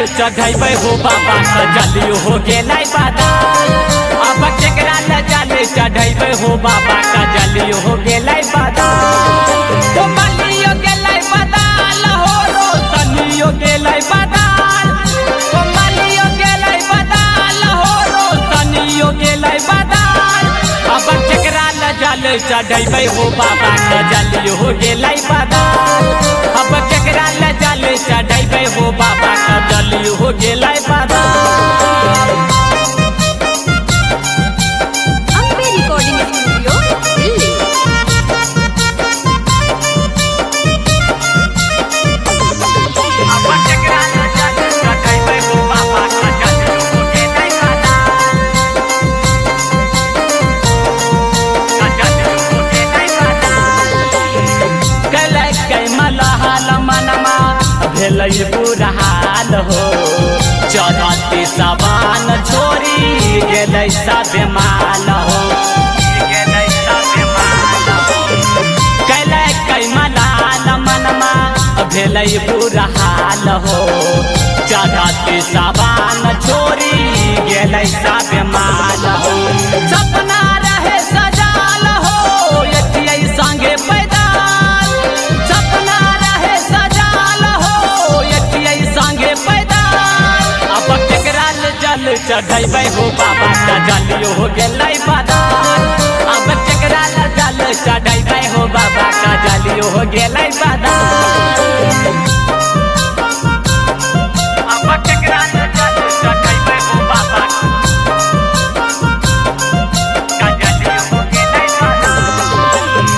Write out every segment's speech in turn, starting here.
चढ़ैबे हो बाबा का जलियो हो गेलै बादाल। अब केकरा ल जल चढ़ैबे हो बाबा का जलियो हो गेलै बादाल। तो मलियो गेलै बादाल हो रोशनियो गेलै बादाल। तो मलियो गेलै बादाल हो रोशनियो गेलै बादाल। अब केकरा ल जल चढ़ैबे हो बाबा का जलियो हो गेलै बादाल। अब केकरा ल जल चढ़ैबे हो बाबा का जलियो हो गेलै बादाल। Ambe recording studio Delhi. अब केकरा ल जल चढ़ैबे हो बाबा का जलियो हो गेलै बादाल। का जलियो हो गेलै बादाल। कैलै कै मलहाल मनमा भेलै बुरा हाल हो। चढ़ते सवान छोड़ी गेलै सब माल हो। गेलै सब माल हो। कैलै कै मलहाल मनमा भेलै बुरा हाल हो। चढ़ते सवान छोड़ी गेलै सब माल हो। सपना रहे सजाल हो एथियै संगे पैदल। सपना रहे सजाल हो एथियै संगे पैदल। अब केकरा ल जल चढ़ैबे हो बाबा का जलियो हो गेलै बादाल। अब केकरा ल जल चढ़ैबे हो बाबा का जलियो हो गेलै बादाल। अब केकरा ल जल चढ़ैबे हो बाबा का जलियो हो गेलै बादाल।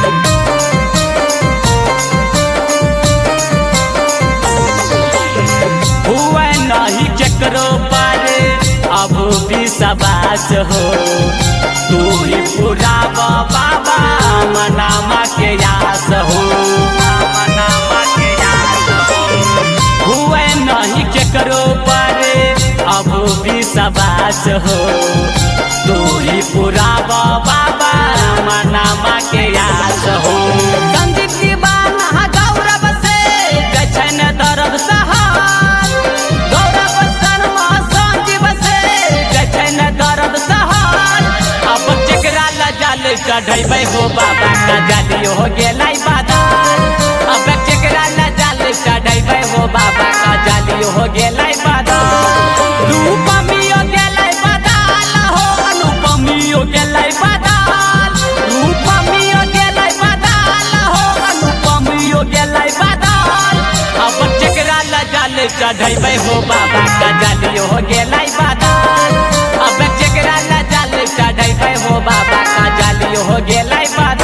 हुआ नहीं केकरो पारे अब विश्वास हो। तू ही पुराब बाबा मनामा के आस हो। मनामा के आस हो। हुआ नहीं केकरो पारे अब विश्वास हो। तू ही पुराब बाबा मनामा के आस हो। संदीप दीवाना गौरव से गछन दर्द सहार। गौरव शर्मा संजीव से गछन दर्द सहार। अब केकरा ल जल चढ़ैबे हो बाबा का जलियो हो गेलै बादाल। अब केकरा ल जल चढ़ैबे हो बाबा का जलियो हो गेलै बादाल। रूपमियो गेलै बादाल हो अनुपमियो गेलै बादाल। रूपमियो गेलै बादाल हो अनुपमियो गेलै बादाल। अब केकरा ल जल चढ़ैबे हो बाबा का जलियो हो गेलै बादाल। अब केकरा ल जल चढ़ैबे हो बाबा का जलियो हो गेलै बादाल।